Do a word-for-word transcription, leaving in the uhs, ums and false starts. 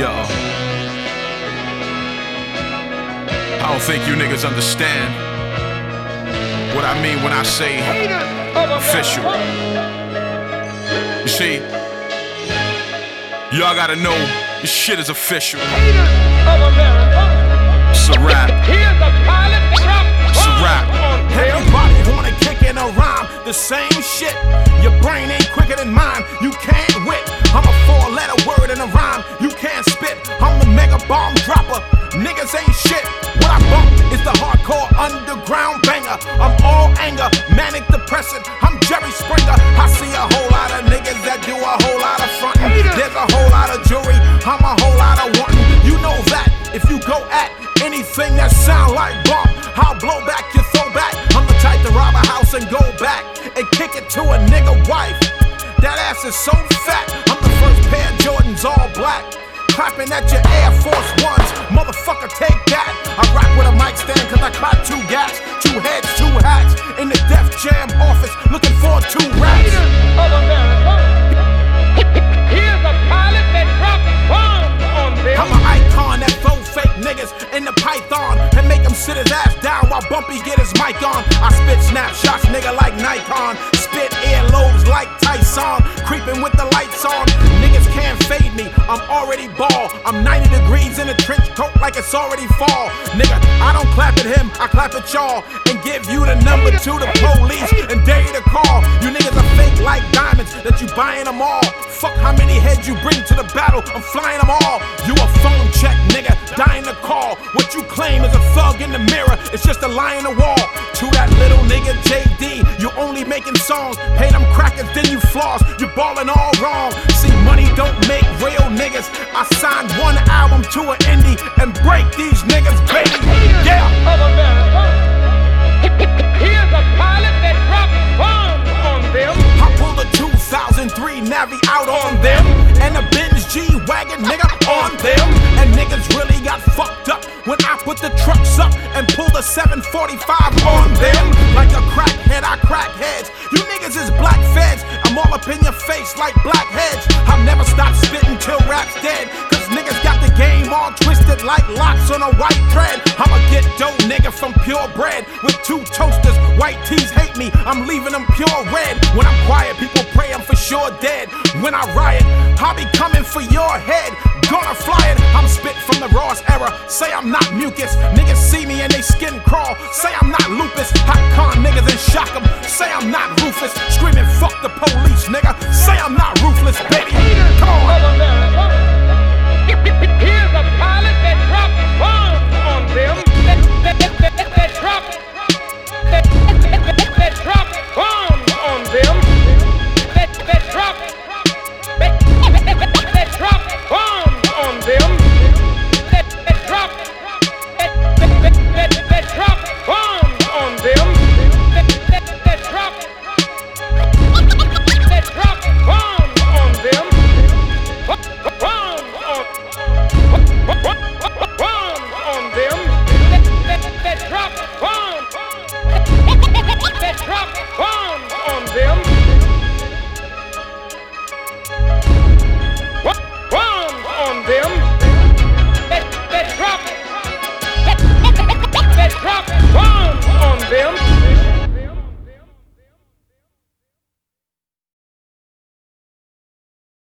Yo, I don't think you niggas understand what I mean when I say official. You see, y'all gotta know this shit is official. It's a rap. It's a rap. Everybody wanna kick in a rhyme, the same shit. Your brain ain't quicker than mine, you can't wit. I'm a four-letter word in a rhyme, you can't spit. I'm the mega bomb dropper, niggas ain't shit. What I bump is the hardcore underground banger. I'm all anger, manic depressant, I'm Jerry Springer. I see a whole lot of niggas that do a whole lot of frontin'. There's a whole lot of jewelry, I'm a whole lot of wantin'. You know that if you go at anything that sound like bump, I'll blow back your throwback. I'm the type to rob a house and go back and kick it to a nigga wife. That ass is so fat, I'm the first pair of Jordans all black. Clapping at your Air Force Ones, motherfucker take that. I rock with a mic stand cause I caught two gaps, two heads, two hats. In the Def Jam office, looking for two rats. Of America. Here's a pilot that dropped bombs on them. I'm an icon that throw fake niggas in the python and make him sit his ass down while Bumpy get his mic on. I spit snapshots, nigga, like Nikon. Spit earlobes like Tyson. Creeping with the lights on. Niggas can't fade me, I'm already bald. I'm ninety degrees in a trench coat like it's already fall. Nigga, I don't clap at him, I clap at y'all. And give you the number to the police and dare you to call. You niggas are fake like diamonds that you buying them all. Fuck how many heads you bring to the battle, I'm flying them all. You a phone check, nigga, dying to call. What you claim is a thug in the mirror, it's just a lie in the wall. To that little nigga J D, you only making songs. Pay them crackers, then you floss, you ballin' all wrong. See, money don't make real niggas. I signed one album to an indie and break these niggas, baby. Yeah. Of America. Here's a pilot that dropped bombs on them. I pulled a two thousand three Navi out on them, and a Benz G-Wagon, nigga, on them. And niggas really got fucked up when I put the trucks up and pulled a seven forty-five on them. Like a crackhead, I crack heads. You niggas is black feds, I'm all up in your face like blackheads. I'll never stop spitting till rap's dead, cause niggas got the game all twisted like locks on a white thread. I'ma get dough, nigga, from purebred with two toasters. White tees hate me, I'm leaving them pure red. When I'm quiet, people pray I'm for sure dead. When I riot, I'll be coming for your head. Gonna fly it, I'm spit from the Ross era. Say I'm not mucus, niggas see me and they skin crawl. Say I'm not lupus, hot con niggas and shock them. Say I'm not ruthless, screaming fuck the police, nigga. Say I'm not ruthless, baby. Come on. Of America. Here's a pilot that dropped bombs on them. That, that, that, that, that dropped that, that, that, that dropped bombs on them. That, that dropped that, that, that, that dropped bombs on them. That, that dropped that, that, that, that, that dropped bombs on them. That, that, that dropped that dropped bombs on them. Bombs on bombs on them. That, that, that dropped bombs. That dropped bombs on them. Bombs on them. That, that dropped that, that dropped bombs on them.